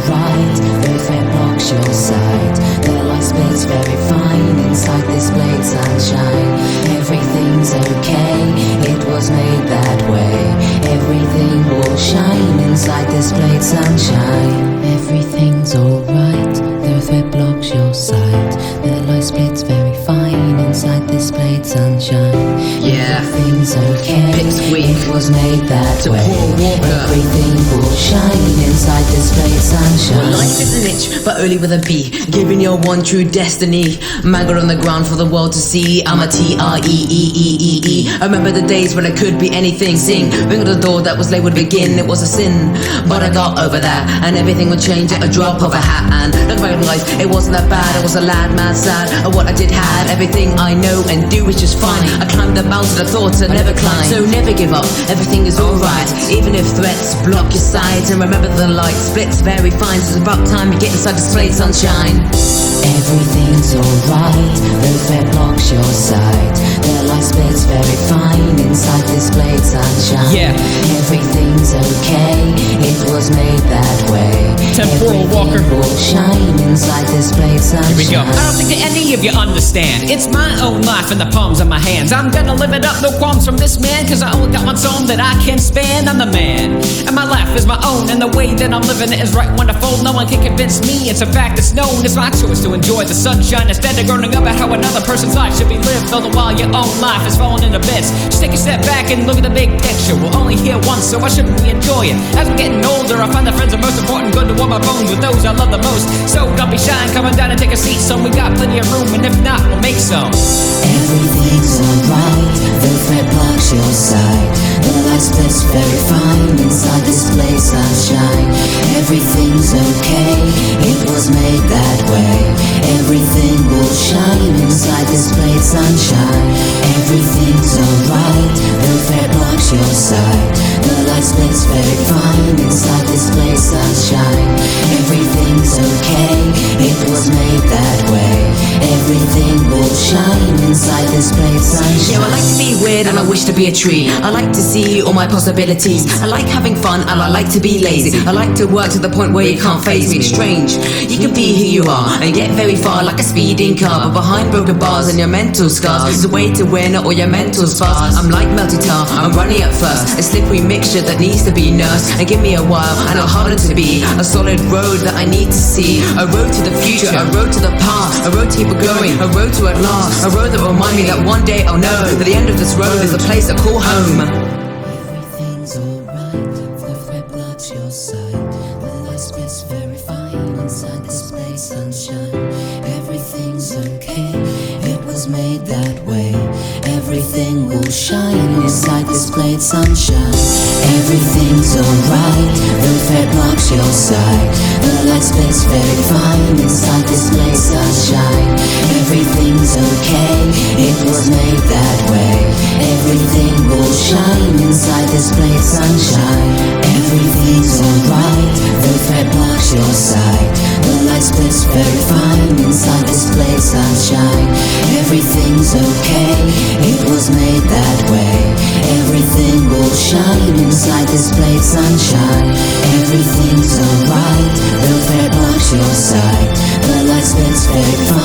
alright, though it blocks your sight. The light splits very fine inside this blade sunshine. Everything's okay, it was made that way. Everything will shine inside this blade sunshine. Everything's alright, though it blocks your sight. The light splits very fine inside this blade sunshine. Yeah, everything's okay, Pipsqueak. It was made that To way. Paul Walker. Everything will shine inside this blade sunshine. Well, life is an itch, but only with a B. Giving your one true destiny. Maggot on the ground for the world to see. I'm a T-R-E-E-E-E-E. I remember the days when I could be anything. Sing, ring at the door that was late would begin. It was a sin, but I got over that. And everything would change at a drop of a hat. And look back at life, it wasn't that bad. I was a lad, mad, sad. And what I did had, everything I know and do is just fine. I climbed the mountain of thoughts I never climbed. So never give up, everything is alright. Even if threats block your sight. And remember the light splits very fine. So it's about time you get inside this blade sunshine. Everything's alright, though it blocks your sight. The light splits very fine inside this blade sunshine. Yeah. Everything's okay, it was made that way. Temporal Walker. Everything will shine inside this blade sunshine. Here we go. I don't think that any of you understand. It's my own life in the palms of my hands. I'm gonna live it up, no qualms from this man. Cause I only got one song that I can span. I'm the man, and my life is my own. And the way that I'm living it is right, wonderful. No one can convince me, it's a fact that's known. It's my choice to enjoy the sunshine instead of groaning about how another person's life should be lived. All the while your own life is falling into bits. Just take a step back and look at the big picture. We'll only hear once, so why shouldn't we enjoy it? As I'm getting older, I find that friends are most important. Good to warm my bones with those I love the most. So don't be shy and come on down and take a seat. Son, we got plenty of room, and if not, we'll make some. Everything's alright, though it blocks your sight. The light splits very fine inside this blade sunshine. Everything's okay, it was made that way. Everything will shine inside this blade sunshine. Everything's alright, though it blocks your sight. The light splits very fine inside this blade sunshine. Everything's okay, it was made that way. Everything will shine inside this blade sunshine. Yeah, I like to be weird and I wish to be a tree. I like to see all my possibilities. I like having fun and I like to be lazy. I like to work to the point where you can't faze me. Strange, you can be who you are and get very far like a speeding car. But behind broken bars and your mental scars, there's a way to win or your mental spars. I'm like melted tar, I'm running at first. A slippery mixture that needs to be nursed. And give me a while and I'll harden to be. A solid road that I need to see. A road to the future, a road to the past. A road to keep it going, a road to at last. A road that will remind me that one day I'll know that the end of this road is a place I call home. Everything's alright, the red blocks your sight. The light splits very fine inside this blade sunshine. Everything's okay, it was made that way. Everything will shine inside this blade sunshine. Everything's alright, the red blocks your sight. The light splits very fine inside this blade sunshine. Everything's okay, it was made that way. Everything will shine inside this blade sunshine. Everything's alright, the red blocks your sight. The light splits very fine inside this blade sunshine. Everything's okay, it was made that way. Everything will shine inside this blade sunshine. Everything's alright, the red blocks your sight. The light splits very fine